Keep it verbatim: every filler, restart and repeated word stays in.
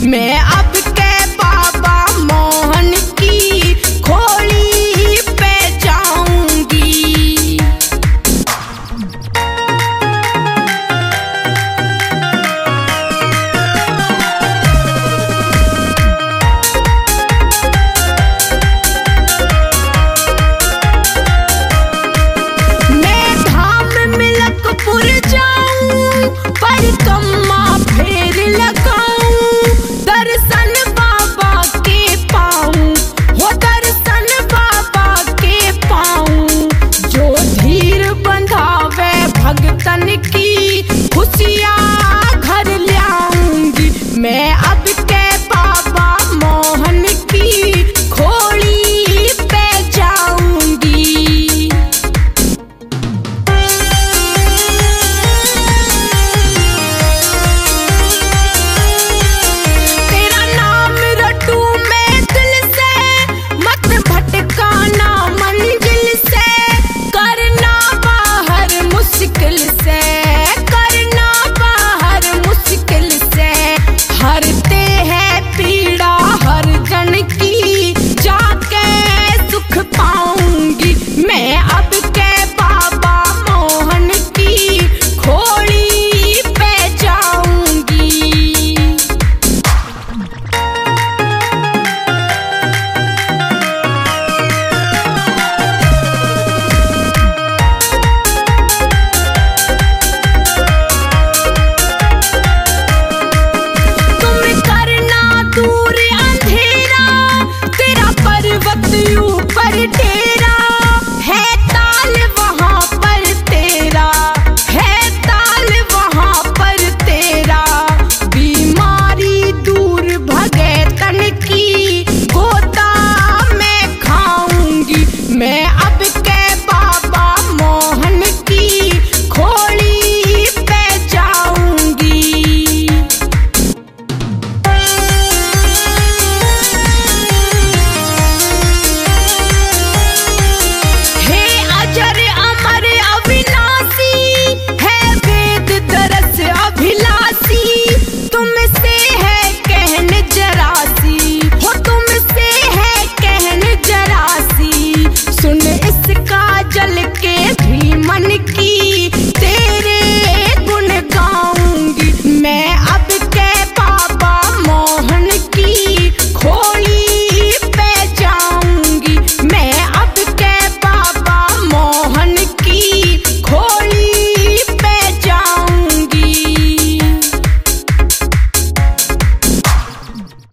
मैं अब के बाबा मोहन की खोली पे जाऊंगी। मैं धाम मिलकपुर जाऊं, परिक्रमा फेर लगाऊं, दर्शन बाबा के पाऊं, हो दर्शन बाबा के पाऊं। जो धीर बंधावे भगतन की, खुशियाँ घर लाऊंगी। मैं अब के बाबा मोहन की खोली पे जाऊंगी। तेरा नाम रटूं मैं दिल से, मत भटकाना मंजिल से, करना बाहर मुश्किल से, करना बाहर मुश्किल से। हर